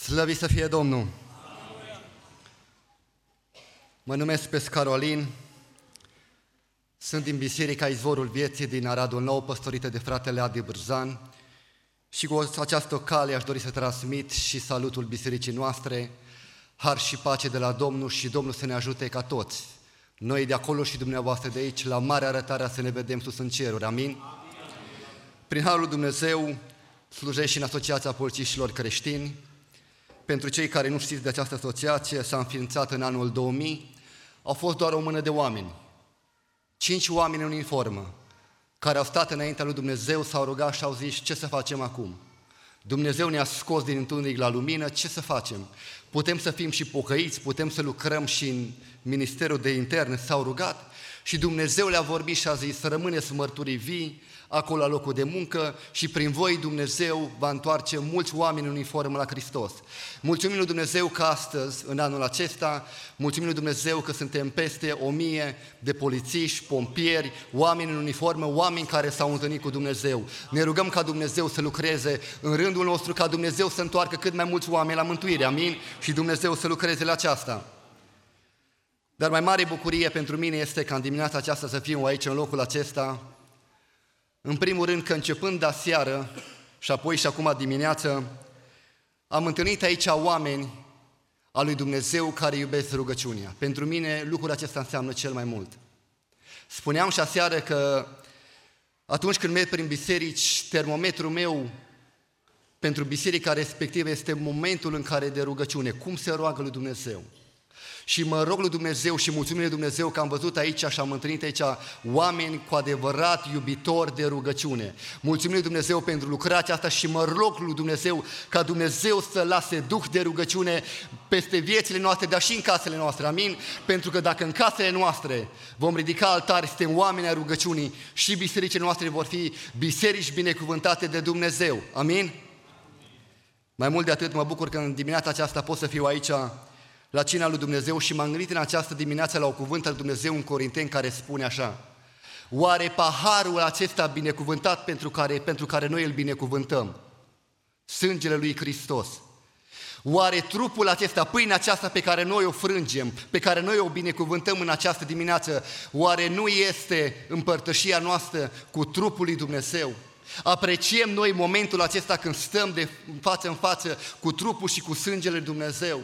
Slăvit să fie Domnul! Mă numesc Pescar Alin, sunt din Biserica Izvorul Vieții din Aradul Nou, păstorită de fratele Adi Bârzan, și cu această cale aș dori să transmit și salutul bisericii noastre, har și pace de la Domnul, și Domnul să ne ajute ca toți, noi de acolo și dumneavoastră de aici, la mare arătarea să ne vedem sus în ceruri. Amin? Prin harul lui Dumnezeu slujesc și în Asociația Polițiștilor Creștini. Pentru cei care nu știți de această asociație, s-a înființat în anul 2000, au fost doar o mână de oameni, 5 oameni în uniformă, care au stat înaintea lui Dumnezeu, s-au rugat și au zis: ce să facem acum? Dumnezeu ne-a scos din întuneric la lumină, ce să facem? Putem să fim și pocăiți, putem să lucrăm și în Ministerul de Interne. S-au rugat și Dumnezeu le-a vorbit și a zis: să rămâneți mărturii vii acolo la locul de muncă și prin voi Dumnezeu va întoarce mulți oameni în uniformă la Hristos. Mulțumim lui Dumnezeu că astăzi, în anul acesta, mulțumim lui Dumnezeu că suntem peste 1000 de polițiști, pompieri, oameni în uniformă, oameni care s-au întâlnit cu Dumnezeu. Ne rugăm ca Dumnezeu să lucreze în rândul nostru, ca Dumnezeu să întoarcă cât mai mulți oameni la mântuire. Amin? Și Dumnezeu să lucreze la aceasta. Dar mai mare bucurie pentru mine este ca în dimineața aceasta să fiu aici, în locul acesta. În primul rând că începând de aseară și apoi și acum dimineață, am întâlnit aici oameni al lui Dumnezeu care iubesc rugăciunea. Pentru mine lucrul acesta înseamnă cel mai mult. Spuneam și aseară că atunci când merg prin biserici, termometrul meu pentru biserica respectivă este momentul în care de rugăciune, cum se roagă lui Dumnezeu. Și mă rog lui Dumnezeu și mulțumim lui Dumnezeu că am văzut aici și am întâlnit aici oameni cu adevărat iubitori de rugăciune. Mulțumim lui Dumnezeu pentru lucrarea aceasta și mă rog lui Dumnezeu ca Dumnezeu să lase duh de rugăciune peste viețile noastre, dar și în casele noastre. Amin? Pentru că dacă în casele noastre vom ridica altari, suntem oameni ai rugăciunii, și bisericile noastre vor fi biserici binecuvântate de Dumnezeu. Amin? Mai mult de atât, mă bucur că în dimineața aceasta pot să fiu aici la cina lui Dumnezeu și m-am gândit în această dimineață la o cuvânt al Dumnezeu în Corinteni care spune așa: oare paharul acesta binecuvântat pentru care noi îl binecuvântăm, sângele lui Hristos, oare trupul acesta, pâinea aceasta pe care noi o frângem, pe care noi o binecuvântăm în această dimineață, oare nu este împărtășia noastră cu trupul lui Dumnezeu? Apreciem noi momentul acesta când stăm de față în față cu trupul și cu sângele lui Dumnezeu?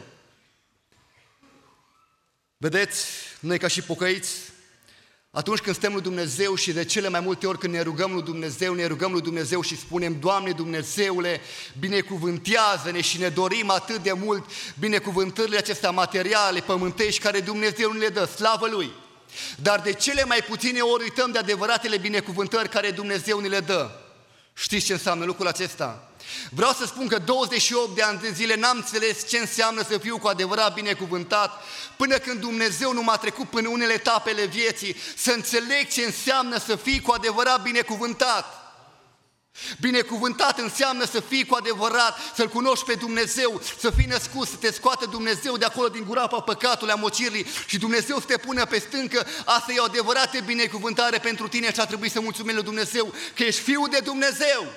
Vedeți, noi ca și pocăiți, atunci când stăm lui Dumnezeu și de cele mai multe ori când ne rugăm lui Dumnezeu și spunem: Doamne Dumnezeule, binecuvântează-ne, și ne dorim atât de mult binecuvântările acestea materiale, pământești, care Dumnezeu ne le dă, slavă Lui. Dar de cele mai puține ori uităm de adevăratele binecuvântări care Dumnezeu ne le dă. Știți ce înseamnă lucrul acesta? Vreau să spun că 28 de ani de zile n-am înțeles ce înseamnă să fiu cu adevărat binecuvântat, până când Dumnezeu nu m-a trecut până unele etapele vieții să înțeleg ce înseamnă să fii cu adevărat binecuvântat. Binecuvântat înseamnă să fii cu adevărat, să-L cunoști pe Dumnezeu, să fii născut, să te scoată Dumnezeu de acolo din groapa păcatului, a mocirii, și Dumnezeu să te pună pe stâncă. Asta e o adevărată binecuvântare pentru tine și a trebuit să mulțumim lui Dumnezeu că ești fiul de Dumnezeu.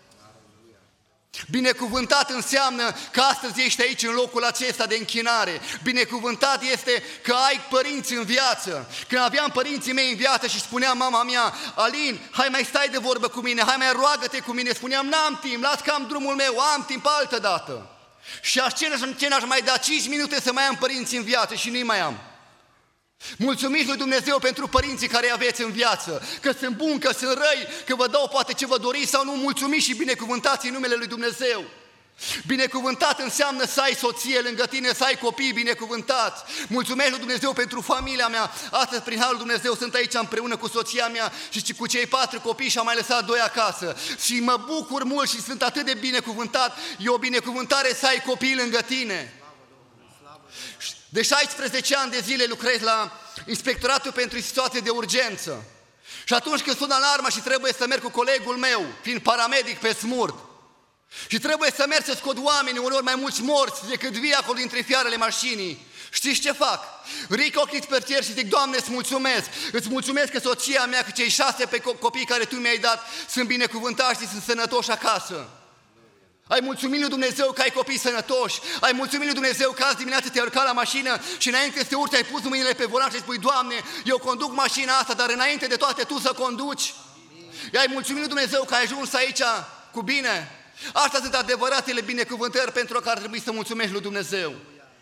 Binecuvântat înseamnă că astăzi ești aici în locul acesta de închinare. Binecuvântat este că ai părinți în viață. Când aveam părinții mei în viață și spunea mama mea: Alin, hai mai stai de vorbă cu mine, hai mai roagă-te cu mine, spuneam: n-am timp, las că am drumul meu, am timp altă dată. Și ce n-aș mai da 5 minute să mai am părinți în viață și nu-i mai am. Mulțumiți lui Dumnezeu pentru părinții care îi aveți în viață, că sunt buni, că sunt răi, că vă dau poate ce vă doriți sau nu. Mulțumiți și binecuvântați în numele lui Dumnezeu. Binecuvântat înseamnă să ai soție lângă tine, să ai copii binecuvântați. Mulțumesc lui Dumnezeu pentru familia mea. Astăzi, prin harul lui Dumnezeu, sunt aici împreună cu soția mea și cu cei 4 copii și am mai lăsat 2 acasă. Și mă bucur mult și sunt atât de binecuvântat. E o binecuvântare să ai copii lângă tine. De 16 ani de zile lucrez la Inspectoratul pentru Situații de Urgență. Și atunci când sună alarma și trebuie să merg cu colegul meu, fiind paramedic pe smurt, și trebuie să merg să scot oamenii, uneori mai mulți morți decât vii acolo dintre fiarele mașinii, știți ce fac? Ridic ochii pe cer și zic: Doamne, îți mulțumesc că soția mea, că cei 6 copii care Tu mi-ai dat sunt binecuvântați și sunt sănătoși acasă. Ai mulțumit lui Dumnezeu că ai copii sănătoși. Ai mulțumit lui Dumnezeu că azi dimineață te-ai urcat la mașină și înainte să te urci ai pus mâinile pe volan și spui: Doamne, eu conduc mașina asta, dar înainte de toate Tu să conduci. Ai mulțumit lui Dumnezeu că ai ajuns aici cu bine. Astea sunt adevăratele binecuvântări pentru care ar trebui să mulțumești lui Dumnezeu.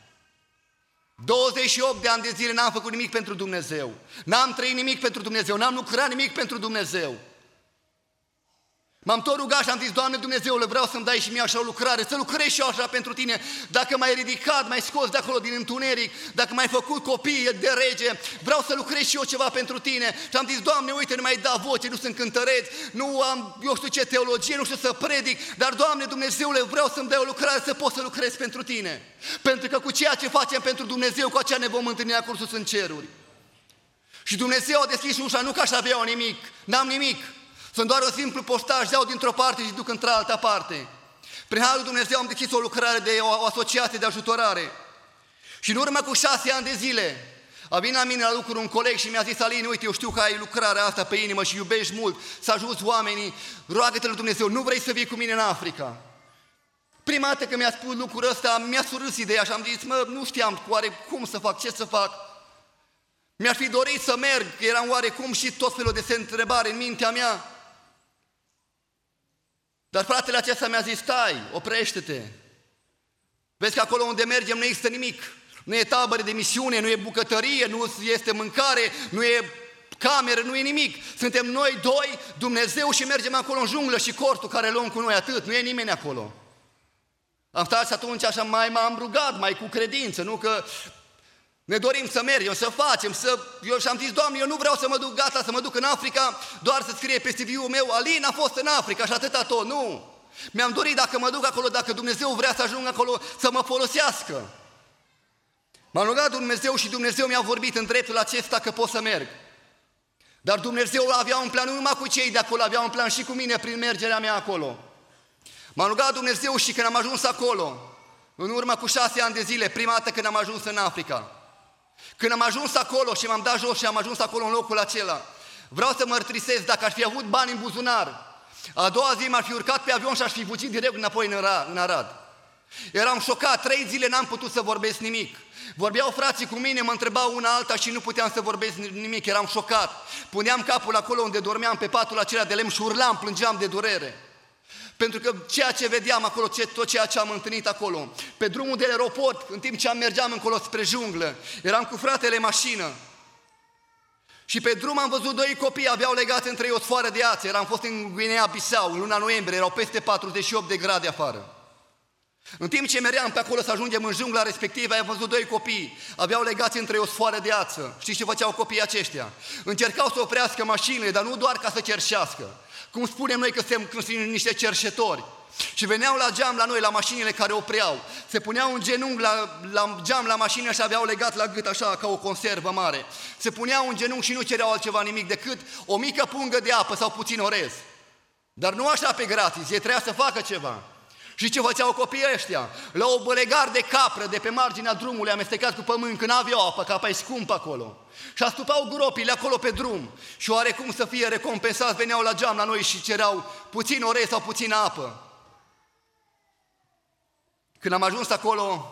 28 de ani de zile n-am făcut nimic pentru Dumnezeu. N-am trăit nimic pentru Dumnezeu. N-am lucrat nimic pentru Dumnezeu. M-am tot rugat și am zis: Doamne Dumnezeule, vreau să-mi dai și mie așa o lucrare, să lucrez și eu așa pentru Tine. Dacă m-ai ridicat, m-ai scos de acolo din întuneric, dacă m-ai făcut copii de rege, vreau să lucrez și eu ceva pentru Tine. Și am zis: Doamne, uite, nu mi-ai dat voce, nu sunt cântăreț, nu am, eu știu ce teologie, nu știu să predic, dar Doamne Dumnezeule, vreau să-mi dai o lucrare să pot să lucrez pentru Tine. Pentru că cu ceea ce facem pentru Dumnezeu, cu aceea ne vom întâlni acolo sus în ceruri. Și Dumnezeu a deschis ușa, nu că aș avea nimic, n-am nimic. Sunt doar un simplu poștaș, iau dintr-o parte și duc într-alta parte. Prin Harul Dumnezeu am deschis o lucrare de o asociație de ajutorare. Și în urmă cu 6 ani de zile a venit la mine la lucru un coleg și mi-a zis: Alin, uite, eu știu că ai lucrarea asta pe inimă și iubești mult, să ajuți oamenii, roagă-te lui Dumnezeu, nu vrei să vii cu mine în Africa? Prima dată când mi-a spus lucrul ăsta, mi-a surâs ideea și am zis: nu știam oare cum să fac, ce să fac. Mi-ar fi dorit să merg, eram oarecum și tot felul de întrebare în mintea mea. Dar fratele acesta mi-a zis: stai, oprește-te. Vezi că acolo unde mergem nu există nimic. Nu e tabără de misiune, nu e bucătărie, nu este mâncare, nu e cameră, nu e nimic. Suntem noi doi, Dumnezeu, și mergem acolo în junglă și cortul care luăm cu noi, atât. Nu e nimeni acolo. Am stat și atunci așa m-am rugat, mai cu credință, nu că ne dorim să mergem, să facem, eu și-am zis: Doamne, eu nu vreau să mă duc, gata, să mă duc în Africa, doar să scrie pe CV-ul meu: Alin a fost în Africa și atâta tot, nu. Mi-am dorit, dacă mă duc acolo, dacă Dumnezeu vrea să ajung acolo, să mă folosească. M-am rugat Dumnezeu și Dumnezeu mi-a vorbit în dreptul acesta că pot să merg. Dar Dumnezeu avea un plan nu numai cu cei de acolo, avea un plan și cu mine prin mergerea mea acolo. M-am rugat Dumnezeu și când am ajuns acolo, în urmă cu 6 ani de zile, prima dată când am ajuns în Africa, când am ajuns acolo și m-am dat jos și am ajuns acolo în locul acela, vreau să mărturisesc, dacă aș fi avut bani în buzunar, a doua zi m-ar fi urcat pe avion și aș fi fugit direct înapoi în Arad. Eram șocat, 3 zile n-am putut să vorbesc nimic. Vorbeau frații cu mine, mă întrebau una alta și nu puteam să vorbesc nimic, eram șocat. Puneam capul acolo unde dormeam, pe patul acela de lemn și urlam, plângeam de durere. Pentru că ceea ce vedeam acolo, tot ceea ce am întâlnit acolo, pe drumul de aeroport, în timp ce mergeam încolo spre junglă, eram cu fratele în mașină. Și pe drum am văzut 2 copii, aveau legați între ei o sfoară de ață. Am fost în Guinea-Bissau, în luna noiembrie, erau peste 48 de grade afară. În timp ce meream pe acolo să ajungem în jungla respectivă, am văzut 2 copii, aveau legați între ei o sfoară de ață. Știți ce făceau copiii aceștia? Încercau să oprească mașinile, dar nu doar ca să cerșească. Cum spunem noi că suntem niște cerșetori. Și veneau la geam la noi, la mașinile care opreau. Se puneau în genunchi la geam la mașină și aveau legat la gât așa ca o conservă mare. Se puneau în genunchi și nu cereau altceva nimic decât o mică pungă de apă sau puțin orez. Dar nu așa pe gratis, ei trebuia să facă ceva. Și ce făceau copiii ăștia? La o bălegar de capră de pe marginea drumului amestecat cu pământ, când n-aveau apă, că apa e scumpă acolo. Și astupau gropile acolo pe drum. Și oarecum să fie recompensați, veneau la geam la noi și cereau puțin orez sau puțină apă. Când am ajuns acolo,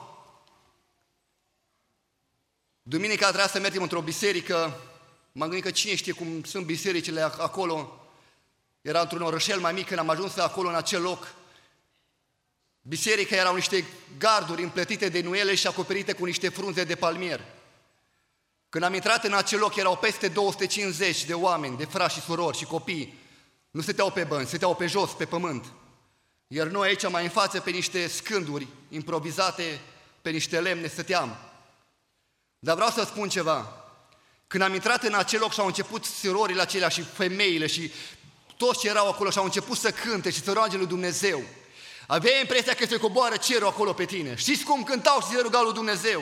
duminica trebuia să mergem într-o biserică. M-am gândit că cine știe cum sunt bisericile acolo. Era într-un orășel mai mic, când am ajuns acolo în acel loc. Biserica erau niște garduri împletite de nuiele și acoperite cu niște frunze de palmier. Când am intrat în acel loc, erau peste 250 de oameni, de frați și surori și copii. Nu stăteau pe bănci, stăteau pe jos, pe pământ. Iar noi aici, mai în față, pe niște scânduri improvizate, pe niște lemne, stăteam. Dar vreau să spun ceva. Când am intrat în acel loc și au început surorile acelea și femeile și toți ce erau acolo și au început să cânte și să roage lui Dumnezeu, aveai impresia că se coboară cerul acolo pe tine. Știți cum cântau și se rugau lui Dumnezeu?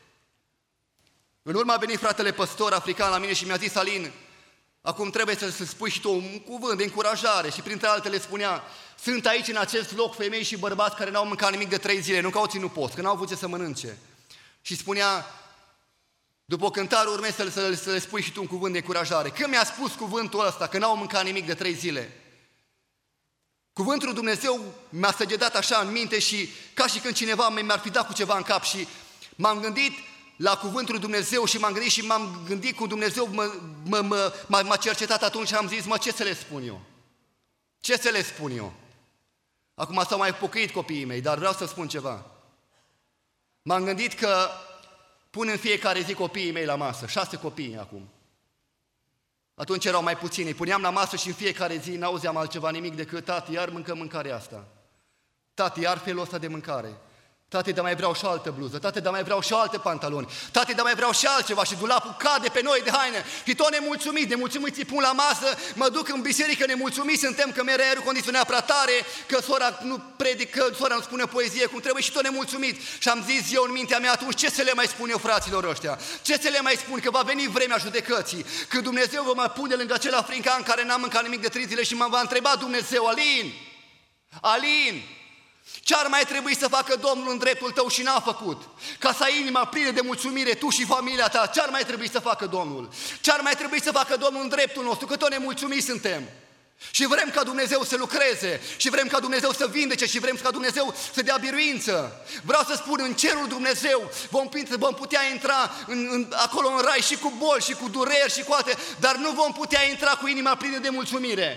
În urmă a venit fratele păstor african la mine și mi-a zis: Alin, acum trebuie să spui și tu un cuvânt de încurajare. Și printre altele spunea: sunt aici în acest loc femei și bărbați care n-au mâncat nimic de 3 zile, nu că au ținut post, că n-au avut ce să mănânce. Și spunea: după o cântare urmezi să le spui și tu un cuvânt de încurajare. Când mi-a spus cuvântul ăsta, că n-au mâncat nimic de 3 zile, Cuvântul lui Dumnezeu mi-a săgedat așa în minte și ca și când cineva mi-ar fi dat cu ceva în cap și m-am gândit la cuvântul lui Dumnezeu și m-am gândit cum Dumnezeu m-a cercetat atunci și am zis, ce să le spun eu? Ce să le spun eu? Acum s-au mai pocăit copiii mei, dar vreau să spun ceva. M-am gândit că pun în fiecare zi copiii mei la masă, 6 copii acum. Atunci erau mai puțini, îi puneam la masă și în fiecare zi n-auzeam altceva nimic decât tati, iar mâncăm mâncarea asta. Tati, iar felul ăsta de mâncare. Tati, dar mai vreau și o altă bluză. Tati, dar mai vreau și alte pantaloni. Tati, dar mai vreau și altceva. Și dulapul cade pe noi de haine. Și tot nemulțumiți îi pun la masă, mă duc în biserică nemulțumiți, suntem că mereu aerul condiționat prea tare, că sora nu predică, sora nu spune poezie cum trebuie și tot nemulțumiți. Și am zis eu în mintea mea atunci, ce să le mai spun eu fraților ăștia? Ce să le mai spun? Că va veni vremea judecății, că Dumnezeu vă mai pune lângă acel african care n-a mâncat nimic de 3 zile și mă va întreba Dumnezeu, Alin, ce-ar mai trebui să facă Domnul în dreptul tău și n-a făcut? Ca să ai inima plină de mulțumire, tu și familia ta, ce-ar mai trebui să facă Domnul? Ce-ar mai trebui să facă Domnul în dreptul nostru? Că tot nemulțumiți suntem. Și vrem ca Dumnezeu să lucreze, și vrem ca Dumnezeu să vindece, și vrem ca Dumnezeu să dea biruință. Vreau să spun, în cerul Dumnezeu vom putea intra acolo în rai și cu boli, și cu dureri, și cu alte, dar nu vom putea intra cu inima plină de mulțumire.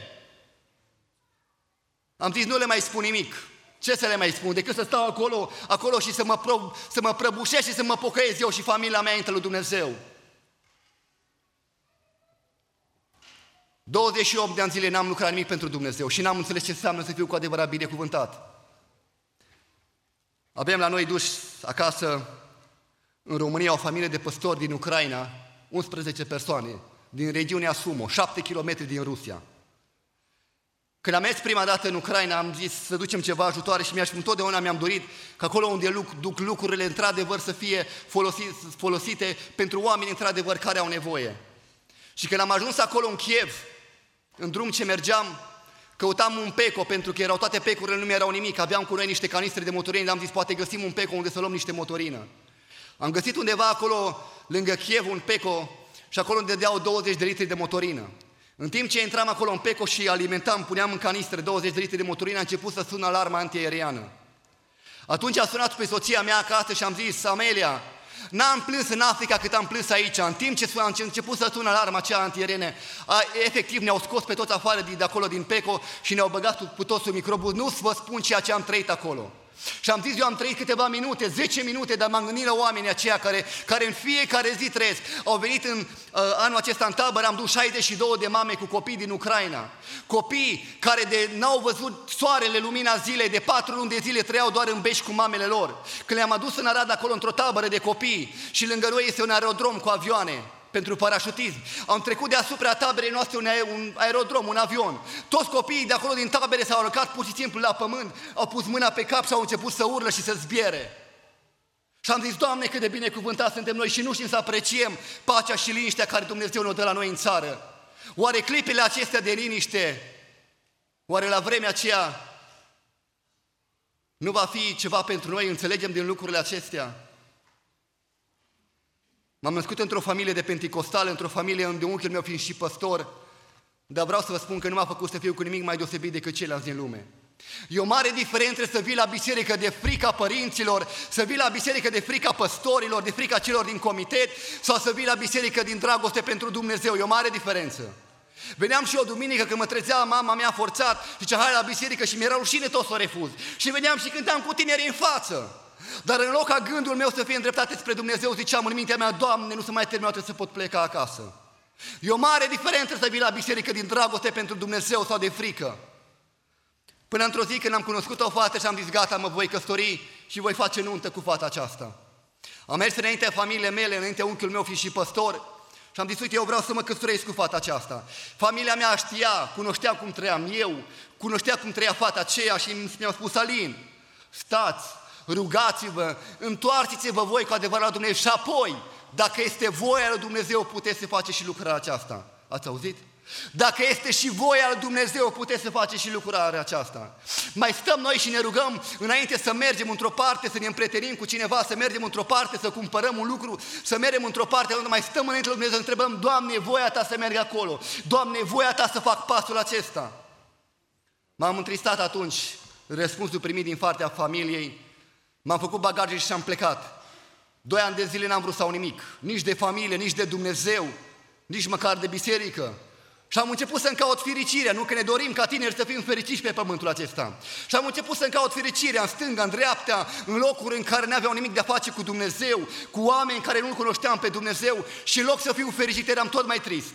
Am zis, nu le mai spun nimic. Ce să le mai spun? Decât să stau acolo și să mă prăbușesc și să mă pocăiesc eu și familia mea înainte lui Dumnezeu. 28 de ani zile n-am lucrat nimic pentru Dumnezeu și n-am înțeles ce înseamnă să fiu cu adevărat binecuvântat. Avem la noi duși acasă, în România, o familie de păstori din Ucraina, 11 persoane, din regiunea Sumo, 7 km din Rusia. Când am mers prima dată în Ucraina, am zis să ducem ceva ajutoare și întotdeauna mi-am dorit că acolo unde duc lucrurile, într-adevăr, să fie folosite pentru oameni, într-adevăr, care au nevoie. Și când am ajuns acolo în Kiev, în drum ce mergeam, căutam un peco, pentru că erau toate pecurile, nu mi-erau nimic, aveam cu noi niște canistre de motorină, am zis, poate găsim un peco unde să luăm niște motorină. Am găsit undeva acolo, lângă Kiev, un peco și acolo îmi dădeau 20 de litri de motorină. În timp ce intram acolo în peco și alimentam, puneam în canistre 20 de litri de motorină, a început să sună alarma antiaeriană. Atunci a sunat pe soția mea acasă și am zis, Amelia, n-am plâns în Africa cât am plâns aici. În timp ce a început să sună alarma aceea antiaeriană, efectiv ne-au scos pe toți afară de acolo din peco și ne-au băgat cu toți în microbuz. Nu să vă spun ceea ce am trăit acolo. Și am zis, eu am trăit câteva minute, 10 minute, dar m-am gândit la oamenii aceia care în fiecare zi trăiesc. Au venit în anul acesta în tabără, am dus 62 de mame cu copii din Ucraina. Copii care n-au văzut soarele, lumina zilei, de 4 luni de zile trăiau doar în bești cu mamele lor. Când le-am adus în Arad acolo într-o tabără de copii și lângă noi este un aerodrom cu avioane pentru parașutism. Am trecut deasupra taberei noastre un aerodrom, un avion. Toți copiii de acolo din tabere s-au aruncat pur și simplu la pământ, au pus mâna pe cap și au început să urlă și să zbiere. Și am zis, Doamne, cât de binecuvântați suntem noi și nu știm să apreciem pacea și liniștea care Dumnezeu ne-o dă la noi în țară. Oare clipele acestea de liniște, oare la vremea aceea nu va fi ceva pentru noi? Înțelegem din lucrurile acestea? M-am născut într-o familie de penticostale, într-o familie unde unchiul meu fiind și păstor, dar vreau să vă spun că nu m-a făcut să fiu cu nimic mai deosebit decât ceilalți din lume. E o mare diferență să vii la biserică de frica părinților, să vii la biserică de frica păstorilor, de frica celor din comitet, sau să vii la biserică din dragoste pentru Dumnezeu. E o mare diferență. Veneam și eu duminică când mă trezea mama mea forțat, zicea, hai la biserică și mi-era rușine tot să o refuz. Și veneam și cântam cu tineri în față. Dar în loc ca gândul meu să fie îndreptat spre Dumnezeu, ziceam în mintea mea, Doamne, nu se mai termină, trebuie să pot pleca acasă. E o mare diferență să vii la biserică din dragoste pentru Dumnezeu sau de frică. Până într-o zi când am cunoscut o fată și am zis, gata, mă voi căsători și voi face nuntă cu fata aceasta. Am mers înaintea familiei mele, înaintea unchiul meu fi și păstor și am zis, uite, eu vreau să mă căsătoresc cu fata aceasta. Familia mea știa, cunoștea cum trăiam eu, cunoștea cum trăia fata aceea și mi-au spus, Alin, stați, rugați-vă, întoarceți-vă voi cu adevărat la Dumnezeu și apoi, dacă este voia lui Dumnezeu, puteți să faceți și lucrarea aceasta. Ați auzit? Dacă este și voia lui Dumnezeu, puteți să faceți și lucrarea aceasta. Mai stăm noi și ne rugăm înainte să mergem într-o parte, să ne împrietenim cu cineva, să mergem într-o parte, să cumpărăm un lucru, să mergem într-o parte, unde mai stăm înainte lui Dumnezeu, să întrebăm, Doamne, voia Ta să merg acolo, Doamne, voia Ta să fac pasul acesta. M-am întristat atunci, răspunsul primit din partea familiei, m-am făcut bagaje și am plecat. 2 ani de zile n-am vrut să au nimic, nici de familie, nici de Dumnezeu, nici măcar de biserică. Și am început să-mi caut fericirea, nu că ne dorim ca tineri să fim fericiți pe pământul acesta. Și am început să-mi caut fericirea în stânga, în dreapta, în locuri în care n-aveau nimic de a face cu Dumnezeu, cu oameni care nu-L cunoșteam pe Dumnezeu și în loc să fiu fericit, eram tot mai trist.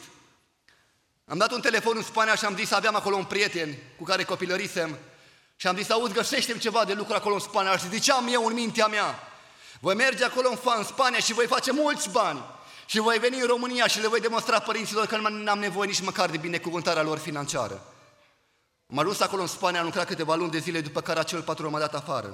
Am dat un telefon în Spania și am zis, aveam acolo un prieten cu care copilărisem și am zis, auzi, găsește-mi ceva de lucru acolo în Spania. Și ziceam eu în mintea mea, voi merge acolo în Spania și voi face mulți bani. Și voi veni în România și le voi demonstra părinților că nu am nevoie nici măcar de binecuvântarea lor financiară. Am ajuns acolo în Spania, am lucrat câteva luni de zile, după care acel patron m-a dat afară.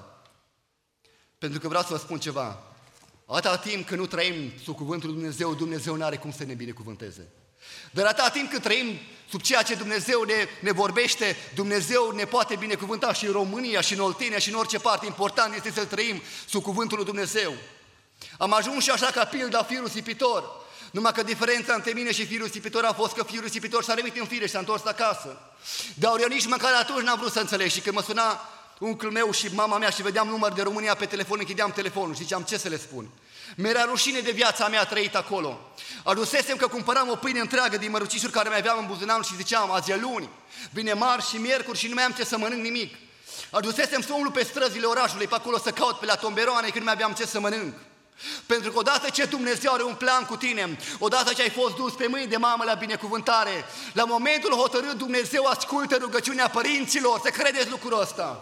Pentru că vreau să vă spun ceva. Atâta timp când nu trăim sub cuvântul lui Dumnezeu, Dumnezeu nu are cum să ne binecuvânteze. Dar atâta timp cât trăim sub ceea ce Dumnezeu ne vorbește, Dumnezeu ne poate binecuvânta și în România, și în Oltenia, și în orice parte. Important este să trăim sub cuvântul lui Dumnezeu. Am ajuns și așa ca pilda fiul risipitor, numai că diferența între mine și fiul risipitor a fost că fiul risipitor s-a remit în fire și s-a întors acasă. Dar eu nici măcar atunci n-am vrut să înțeleg și când mă suna unchiul meu și mama mea și vedeam număr de România pe telefon, închideam telefonul și ziceam ce să le spun. Mi-era rușine de viața mea trăit acolo. Adusesem că cumpăram o pâine întreagă din mărucișuri care mai aveam în buzunar și ziceam azi e luni, vine marți și miercuri și nu mai am ce să mănânc nimic. Adusesem să umblu pe străzile orașului, pe acolo să caut pe la tomberoane când nu mai aveam ce să mănânc. Pentru că odată ce Dumnezeu are un plan cu tine, odată ce ai fost dus pe mâini de mamă la binecuvântare, la momentul hotărât Dumnezeu ascultă rugăciunea părinților, să credeți lucrul ăsta.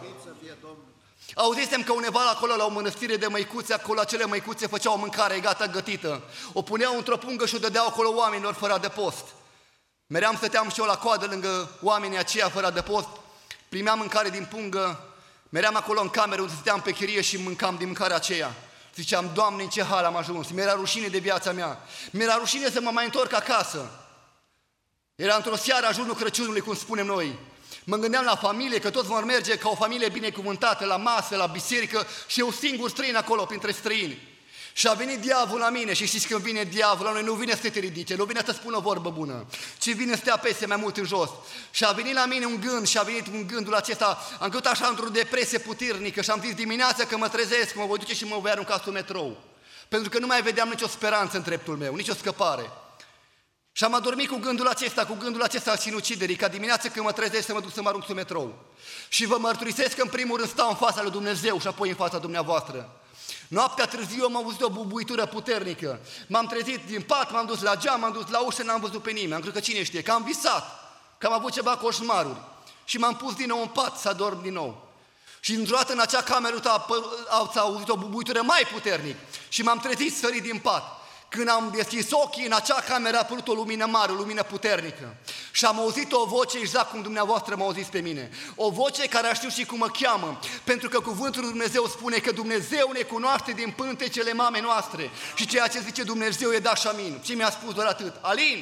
Auzisem că undeva acolo la o mănăstire de măicuțe, acolo acele măicuțe făceau o mâncare gata gătită, o puneau într-o pungă și o dădeau acolo oamenilor fără adăpost. Meream stăteam și eu la coadă lângă oamenii aceia fără adăpost, primeam mâncare din pungă, meream acolo în cameră unde stăteam pe chirie și mâncam din mâncarea aceea. Ziceam, Doamne, în ce hal am ajuns, mi-era rușine de viața mea, mi-era rușine să mă mai întorc acasă. Era într-o seară ajunul Crăciunului, cum spunem noi. Mă gândeam la familie, că toți vor merge ca o familie binecuvântată, la masă, la biserică și eu singur străin acolo, printre străini. Și a venit diavolul la mine și știți când vine diavolul la noi, nu vine să te ridice, nu vine să spună o vorbă bună, ci vine să te apese mai mult în jos. Și a venit la mine un gând și a venit un gândul acesta, am căut așa într-o depresie puternică și am zis dimineața că mă trezesc, mă voi duce și mă voi arunca sub metrou. Pentru că nu mai vedeam nicio speranță în dreptul meu, nicio scăpare. Și am adormit cu gândul acesta al sinuciderii, ca dimineața când mă trezesc să mă duc să mă arunc sub metrou. Și vă mărturisesc că în primul rând stau în fața lui Dumnezeu și apoi în fața dumneavoastră. Noaptea târziu am auzit o bubuitură puternică. M-am trezit din pat, m-am dus la geam, m-am dus la ușă, n-am văzut pe nimeni. Am crezut că cine știe, că am visat, că am avut ceva coșmaruri. Și m-am pus din nou în pat să adorm din nou. Și într-o dată în acea cameră s-a auzit o bubuitură mai puternică. Și m-am trezit sărit din pat. Când am deschis ochii, în acea cameră a apărut o lumină mare, o lumină puternică. Și am auzit o voce exact cum dumneavoastră m-au zis pe mine. O voce care a știut și cum mă cheamă. Pentru că cuvântul lui Dumnezeu spune că Dumnezeu ne cunoaște din pântecele mamei noastre. Și ceea ce zice Dumnezeu e da și amin. Și mi-a spus doar atât. Alin,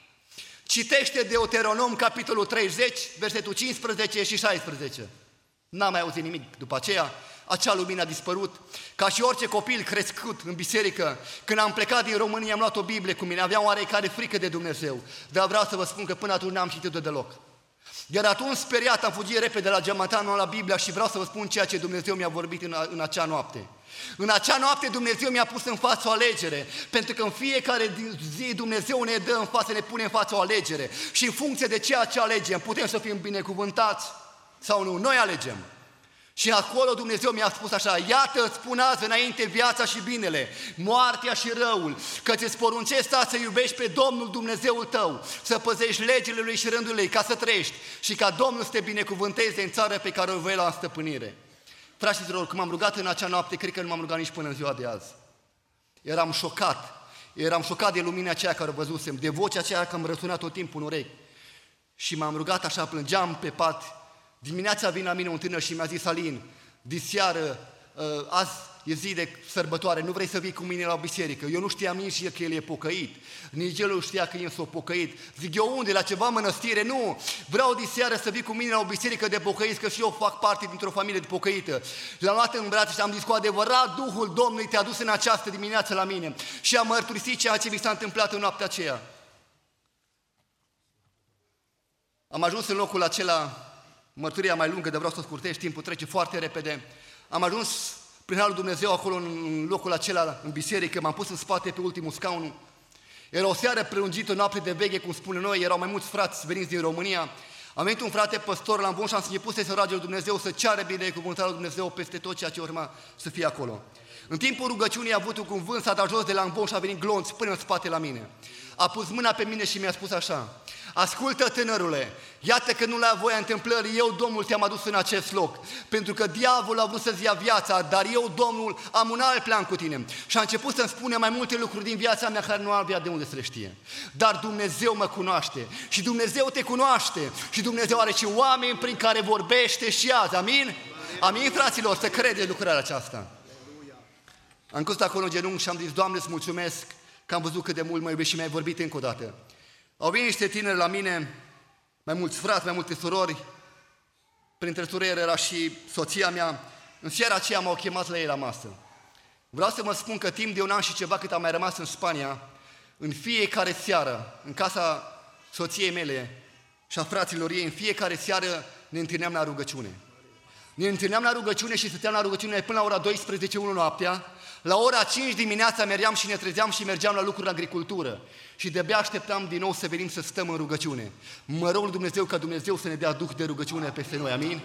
citește Deuteronom, capitolul 30, versetul 15 și 16. N-am mai auzit nimic după aceea. Acea lumină a dispărut, ca și orice copil crescut în biserică. Când am plecat din România, am luat o Biblie cu mine, aveam oarecare frică de Dumnezeu, dar vreau să vă spun că până atunci n-am citit-o deloc. Iar atunci, speriat, am fugit repede la geamatanul la Biblia și vreau să vă spun ceea ce Dumnezeu mi-a vorbit în acea noapte. În acea noapte Dumnezeu mi-a pus în față o alegere, pentru că în fiecare zi Dumnezeu ne dă în față, ne pune în față o alegere. Și în funcție de ceea ce alegem, putem să fim binecuvântați sau nu, noi alegem. Și acolo Dumnezeu mi-a spus așa, iată îți spun azi înainte viața și binele, moartea și răul, că ți-ți poruncesc să iubești pe Domnul Dumnezeul tău, să păzești legile Lui și rândurile Lui, ca să trăiești și ca Domnul să te binecuvânteze în țara pe care o vei lua în stăpânire. Fraților, când m-am rugat în acea noapte, cred că nu m-am rugat nici până în ziua de azi. Eram șocat de lumina aceea care o văzusem, de vocea aceea care îmi răsuna tot timpul în urechi. Și m-am rugat așa, plângeam pe pat. Dimineața vine la mine un tânăr și mi-a zis, Alin, diseară, azi e zi de sărbătoare, nu vrei să vii cu mine la biserică? Eu nu știam nici că el e pocăit, nici el nu știa că el s-a pocăit. Zic, eu unde, la ceva mănăstire? Nu, vreau diseară să vii cu mine la o biserică de pocăiți, că și eu fac parte dintr-o familie de pocăită. L-am luat în brațe și am zis, cu adevărat, Duhul Domnului te-a dus în această dimineață la mine și am mărturisit ceea ce mi s-a întâmplat în noaptea aceea. Am ajuns în locul acela mărturia mai lungă, dar vreau să scurtez, timpul trece foarte repede. Am ajuns prin Harul Dumnezeu acolo în locul acela, în biserică, m-am pus în spate pe ultimul scaun. Era o seară prelungită, o noapte de veche, cum spunem noi, erau mai mulți frați veniți din România. Am venit un frate păstor la Ambon și am început să se roage lui Dumnezeu, să ceară binecuvântarea lui Dumnezeu peste tot ceea ce urma să fie acolo. În timpul rugăciunii a avut un cuvânt, s-a dat jos de la Ambon și a venit glonț până în spate la mine. A pus mâna pe mine și mi-a spus așa: ascultă, tânărule, iată că nu la voia întâmplării, eu, Domnul, te-am adus în acest loc, pentru că diavolul a vrut să-ți ia viața, dar eu, Domnul, am un alt plan cu tine. Și a început să-mi spune mai multe lucruri din viața mea care nu avea de unde să le știe. Dar Dumnezeu mă cunoaște și Dumnezeu te cunoaște și Dumnezeu are și oameni prin care vorbește și azi, amin? Amin, fraților, să crede lucrarea aceasta. Am căzut acolo în genunchi și am zis: Doamne, îți mulțumesc că am văzut cât de mult mă iubești și mi-ai vorbit încă o dată. Au venit niște tineri la mine, mai mulți frați, mai multe surori, printre surori era și soția mea. În seara aceea m-au chemat la ei la masă. Vreau să vă spun că timp de un an și ceva cât am mai rămas în Spania, în fiecare seară, în casa soției mele și a fraților ei, în fiecare seară ne întâlneam la rugăciune. Ne întâlneam la rugăciune și stăteam la rugăciune până la ora 12, 1 noaptea. La ora 5 dimineața mergeam și ne trezeam și mergeam la lucruri în agricultură. Și de-abia așteptam din nou să venim să stăm în rugăciune. Mă rog lui Dumnezeu ca Dumnezeu să ne dea duh de rugăciune peste noi, amin?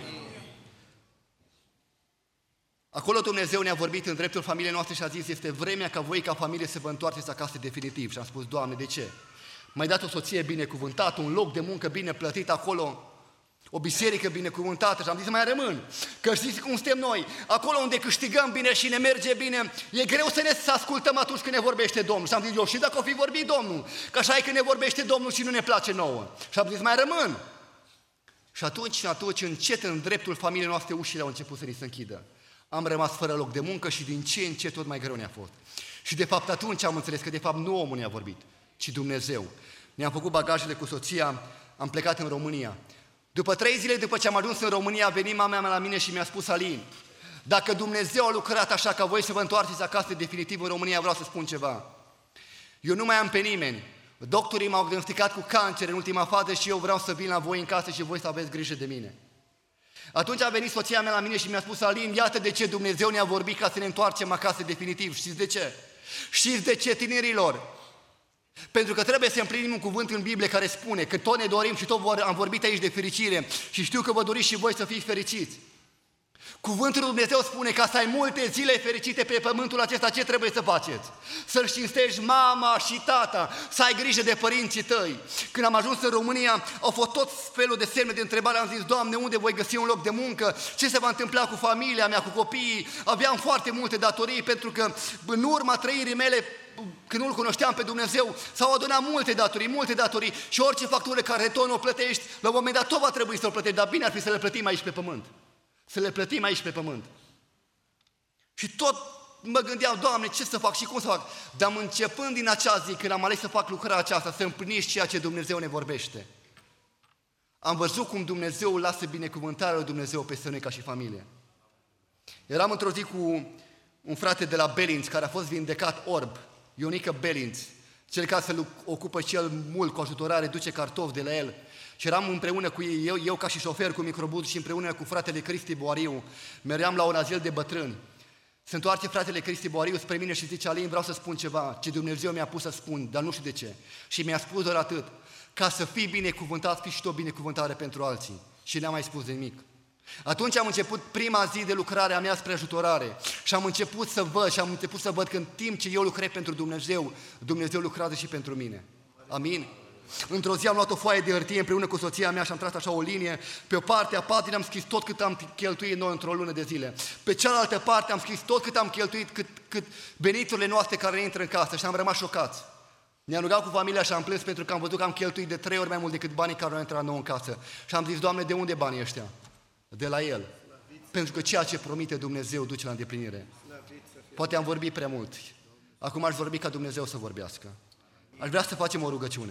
Acolo Dumnezeu ne-a vorbit în dreptul familiei noastre și a zis: este vremea ca voi, ca familie, să vă întoarceți acasă definitiv. Și am spus: Doamne, de ce? M-ai dat o soție binecuvântată, un loc de muncă bine plătit acolo, o biserică binecuvântată. Și am zis: mai rămân, că știți cum suntem noi, acolo unde câștigăm bine și ne merge bine, e greu să ascultăm atunci când ne vorbește Domnul. Și am zis: eu și dacă o fi vorbit Domnul, că așa e când ne vorbește Domnul și nu ne place nouă. Și am zis: mai rămân. Și atunci, încet, în dreptul familiei noastre, ușile au început să ni se închidă. Am rămas fără loc de muncă și din ce în ce tot mai greu ne-a fost. Și de fapt atunci am înțeles că de fapt nu omul ne-a vorbit, ci Dumnezeu. Ne-am făcut bagajele cu soția, am plecat în România. După 3 zile după ce am ajuns în România, a venit mama mea la mine și mi-a spus: Alin, dacă Dumnezeu a lucrat așa ca voi să vă întoarceți acasă definitiv în România, vreau să spun ceva. Eu nu mai am pe nimeni. Doctorii m-au diagnosticat cu cancer în ultima fază și eu vreau să vin la voi în casă și voi să aveți grijă de mine. Atunci a venit soția mea la mine și mi-a spus: Alin, iată de ce Dumnezeu ne-a vorbit ca să ne întoarcem acasă definitiv. Știți de ce? Știți de ce, tinerilor? Pentru că trebuie să împlinim un cuvânt în Biblie care spune că tot ne dorim și tot am vorbit aici de fericire și știu că vă doriți și voi să fiți fericiți. Cuvântul lui Dumnezeu spune: ca să ai multe zile fericite pe pământul acesta, ce trebuie să faceți? Să-și cinstești mama și tata, să ai grijă de părinții tăi. Când am ajuns în România, au fost tot felul de semne de întrebare. Am zis: Doamne, unde voi găsi un loc de muncă? Ce se va întâmpla cu familia mea, cu copiii? Aveam foarte multe datorii, pentru că în urma trăirii mele, când nu-L cunoșteam pe Dumnezeu, s-au adunat multe datorii și orice factură care tot nu o plătești, la un moment dat tot va trebui să o plătești, dar bine ar fi să le plătim aici pe pământ. Să le plătim aici pe pământ. Și tot mă gândeam: Doamne, ce să fac și cum să fac? Dar începând din acea zi, când am ales să fac lucrarea aceasta, să împlinești ceea ce Dumnezeu ne vorbește, am văzut cum Dumnezeu lasă binecuvântarea lui Dumnezeu peste noi ca și familie. Eram într-o zi cu un frate de la Belinț, care a fost vindecat orb, Ionică Belinț, cel care se ocupă cel mult cu ajutorare, duce cartofi de la el. Și eram împreună cu eu ca și șofer cu microbuz și împreună cu fratele Cristi Boariu, mergeam la un azil de bătrâni. Se întoarce fratele Cristi Boariu spre mine și zice: Alin, vreau să spun ceva, ce Dumnezeu mi-a pus să spun, dar nu știu de ce. Și mi-a spus doar atât: ca să fii binecuvântat, fii și tu o binecuvântare pentru alții. Și n-am mai spus nimic. Atunci am început prima zi de lucrare a mea spre ajutorare și am început să văd că în timp ce eu lucrez pentru Dumnezeu, Dumnezeu lucrează și pentru mine. Amin? Într-o zi am luat o foaie de hârtie împreună cu soția mea și am tras așa o linie. Pe o parte a paginii am scris tot cât am cheltuit noi într-o lună de zile. Pe cealaltă parte am scris tot cât am cheltuit, cât veniturile noastre care ne intră în casă, și am rămas șocați. Ne-am rugat cu familia și am plâns pentru că am văzut că am cheltuit de 3 ori mai mult decât banii care au intrat nou în casă. Și am zis: Doamne, de unde banii ăștia? De la El. Pentru că ceea ce promite Dumnezeu duce la îndeplinire. Poate am vorbit prea mult. Acum aș vorbi ca Dumnezeu să vorbească. Aș vrea să facem o rugăciune.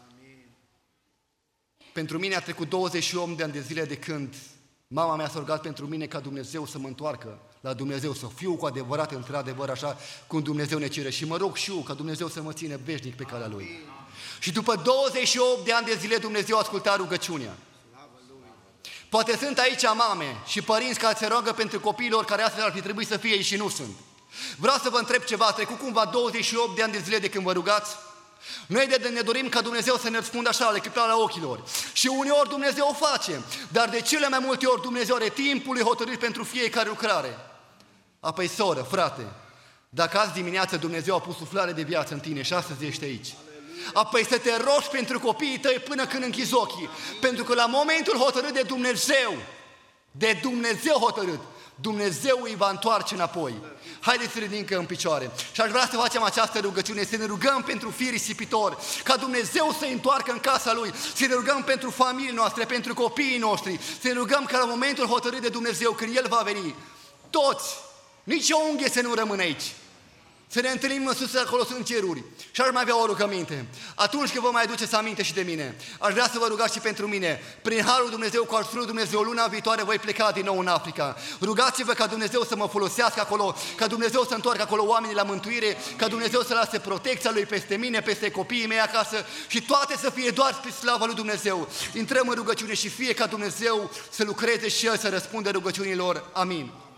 Pentru mine a trecut 28 de ani de zile de când mama mea s-a rugat pentru mine ca Dumnezeu să mă întoarcă la Dumnezeu, să fiu cu adevărat, într-adevăr, așa cum Dumnezeu ne cere. Și mă rog și eu ca Dumnezeu să mă ține veșnic pe calea Lui. Și după 28 de ani de zile Dumnezeu a ascultat rugăciunea. Poate sunt aici mame și părinți care se roagă pentru copiilor care astăzi ar fi trebuit să fie ei și nu sunt. Vreau să vă întreb ceva, a trecut cumva 28 de ani de zile de când vă rugați? Noi ne dorim ca Dumnezeu să ne răspundă așa, la chiparea ochilor. Și uneori Dumnezeu o face, dar de cele mai multe ori Dumnezeu are timpul lui hotărât pentru fiecare lucrare. Apoi, soră, frate, dacă azi dimineață Dumnezeu a pus suflare de viață în tine și astăzi ești aici, apoi să te rogi pentru copiii tăi până când închizi ochii, pentru că la momentul hotărât de Dumnezeu hotărât, Dumnezeu îi va întoarce înapoi. Haideți să ridicăm în picioare. Și aș vrea să facem această rugăciune, să ne rugăm pentru fii risipitori, ca Dumnezeu să-i întoarcă în casa Lui, să ne rugăm pentru familiile noastre, pentru copiii noștri, să ne rugăm ca la momentul hotărât de Dumnezeu, când El va veni, toți, nici o unghie să nu rămână aici. Să ne întâlnim în sus, acolo sunt ceruri. Și aș mai avea o rugăminte. Atunci când vă mai aduceți aminte și de mine, aș vrea să vă rugați și pentru mine. Prin Harul Dumnezeu, cu ajutorul Dumnezeu, luna viitoare voi pleca din nou în Africa. Rugați-vă ca Dumnezeu să mă folosească acolo, ca Dumnezeu să întoarcă acolo oamenii la mântuire, ca Dumnezeu să lase protecția Lui peste mine, peste copiii mei acasă și toate să fie doar spre slava Lui Dumnezeu. Intrăm în rugăciune și fie ca Dumnezeu să lucreze și El să răspundă rugăciunilor. Amin.